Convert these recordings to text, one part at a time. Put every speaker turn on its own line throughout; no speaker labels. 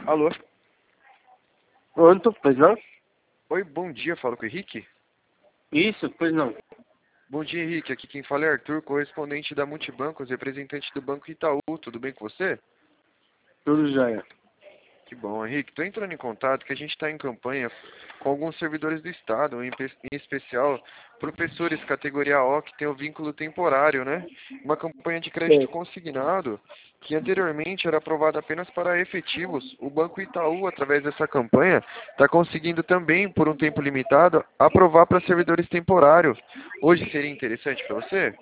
Alô?
Pronto, pois não?
Oi, bom dia, falo com o Henrique.
Isso, pois não.
Bom dia, Henrique. Aqui quem fala é Arthur, correspondente da Multibancos, representante do Banco Itaú. Tudo bem com você?
Tudo jóia.
Que bom, Henrique. Estou entrando em contato que a gente está em campanha com alguns servidores do Estado, em especial professores categoria O que tem o vínculo temporário, né? Uma campanha de crédito
Sei.
consignado que anteriormente era aprovada apenas para efetivos. O Banco Itaú, através dessa campanha, está conseguindo também, por um tempo limitado, aprovar para servidores temporários. Hoje seria interessante para você?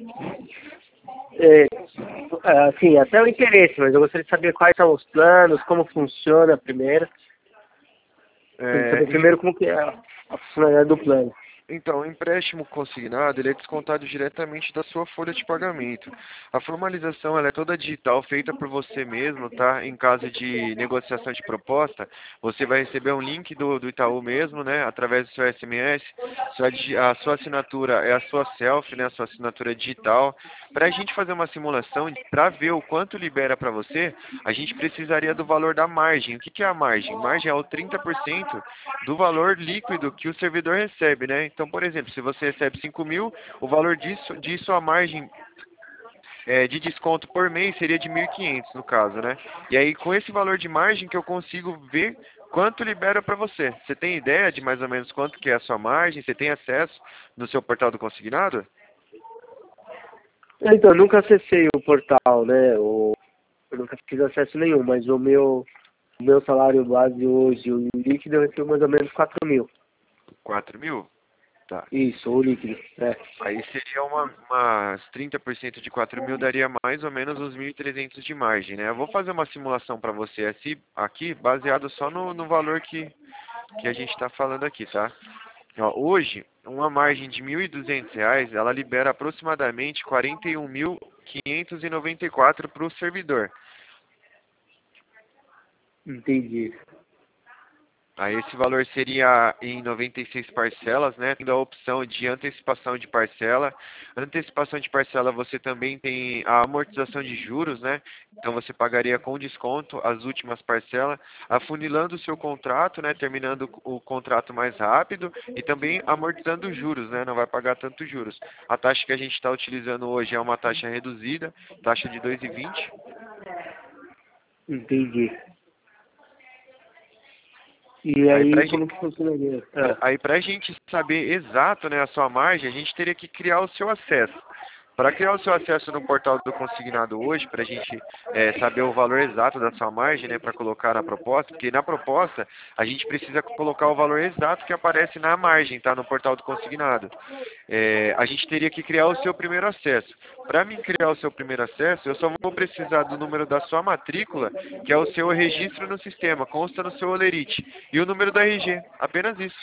Assim, até o interesse, mas eu gostaria de saber quais são os planos, como funciona primeiro. Gostaria de
É,
saber primeiro como que é a funcionalidade do plano.
Então, o empréstimo consignado, ele é descontado diretamente da sua folha de pagamento. A formalização, ela é toda digital, feita por você mesmo, tá? Em caso de negociação de proposta, você vai receber um link do Itaú mesmo, né? Através do seu SMS. A sua assinatura é a sua selfie, né? A sua assinatura digital. Para a gente fazer uma simulação, para ver o quanto libera para você, a gente precisaria do valor da margem. O que que é a margem? Margem é o 30% do valor líquido que o servidor recebe, né? Então, por exemplo, se você recebe 5.000, o valor disso a margem de desconto por mês seria de 1.500 no caso, né? E aí, com esse valor de margem que eu consigo ver quanto libera para você. Você tem ideia de mais ou menos quanto que é a sua margem? Você tem acesso no seu portal do consignado?
Então, eu nunca acessei o portal, né? Eu nunca fiz acesso nenhum, mas o meu salário base hoje, o líquido, eu recebo mais ou menos 4.000.
4.000? Tá.
Isso, o líquido.
Aí seria umas 30% de 4.000 daria mais ou menos uns 1.300 de margem, né? Eu vou fazer uma simulação para você aqui, baseado só no valor que a gente está falando aqui, tá? Ó, hoje, uma margem de R$ 1.200, ela libera aproximadamente 41.594 para o servidor.
Entendi.
Aí esse valor seria em 96 parcelas, né? Tendo a opção de antecipação de parcela. Antecipação de parcela você também tem a amortização de juros, né? Então você pagaria com desconto as últimas parcelas, afunilando o seu contrato, né? Terminando o contrato mais rápido e também amortizando os juros, né? Não vai pagar tanto juros. A taxa que a gente está utilizando hoje é uma taxa reduzida, taxa de 2,20.
Entendi. E
Aí
aí,
pra
como que funcionaria?
Aí, para a gente saber exato, né, a sua margem, a gente teria que criar o seu acesso. Para criar o seu acesso no portal do consignado hoje, para a gente saber o valor exato da sua margem, né, para colocar na proposta, porque na proposta a gente precisa colocar o valor exato que aparece na margem, tá, no portal do consignado. A gente teria que criar o seu primeiro acesso. Para mim criar o seu primeiro acesso, eu só vou precisar do número da sua matrícula, que é o seu registro no sistema, consta no seu olerite, e o número da RG, apenas isso.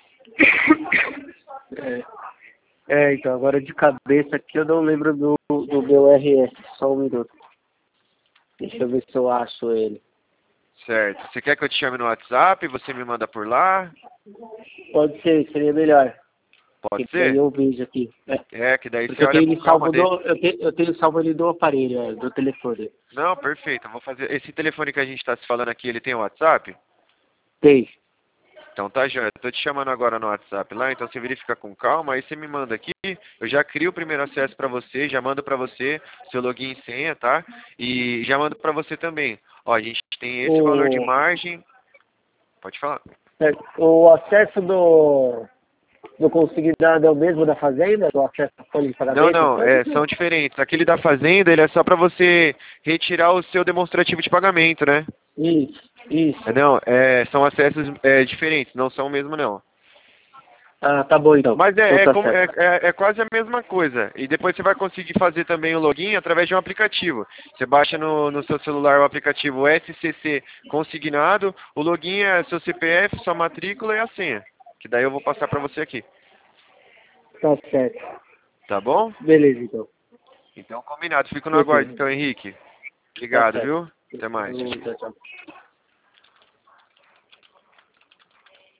Então, agora de cabeça aqui eu não lembro do meu RS, só um minuto. Deixa eu ver se eu acho ele.
Certo. Você quer que eu te chame no WhatsApp? Você me manda por lá?
Pode ser, seria melhor.
Pode
Que daí
ser?
eu vejo aqui.
Que daí
Porque
você
eu
olha
tenho
com
ele
calma
salvo
dele.
eu tenho salvo ele do aparelho, do telefone.
Não, perfeito. Eu vou fazer. Esse telefone que a gente está se falando aqui, ele tem WhatsApp?
Tem.
Então tá, Joia. Eu tô te chamando agora no WhatsApp lá, então você verifica com calma, aí você me manda aqui, eu já crio o primeiro acesso para você, já mando para você seu login e senha, tá? E já mando para você também. Ó, a gente tem esse valor de
O,
margem. Pode falar.
o acesso do consignado é o mesmo da fazenda? Do acesso à folha de
Não,
pagamento?
não, são diferentes. Aquele da fazenda, ele é só para você retirar o seu demonstrativo de pagamento, né?
Isso.
Não, são acessos diferentes, não são o mesmo não.
Ah, tá bom então.
Mas
Então tá certo.
é quase a mesma coisa. E depois você vai conseguir fazer também o login através de um aplicativo. Você baixa no seu celular o aplicativo SCC Consignado, o login é seu CPF, sua matrícula e a senha. Que daí eu vou passar para você aqui.
Tá certo.
Tá bom?
Beleza então.
Então combinado. Fico no aguardo
Fechou.
então, Henrique.
Tá
Obrigado,
certo.
viu? Até mais.
Tchau, tchau.